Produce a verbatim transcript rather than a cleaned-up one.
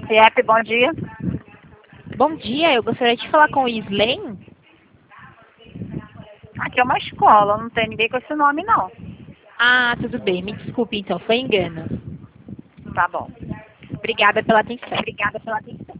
CIEP, bom dia. Bom dia, eu gostaria de falar com o Islen. Aqui é uma escola, não tem ninguém com esse nome, não. Ah, tudo bem, me desculpe então, foi engano. Tá bom. Obrigada pela atenção. Obrigada pela atenção.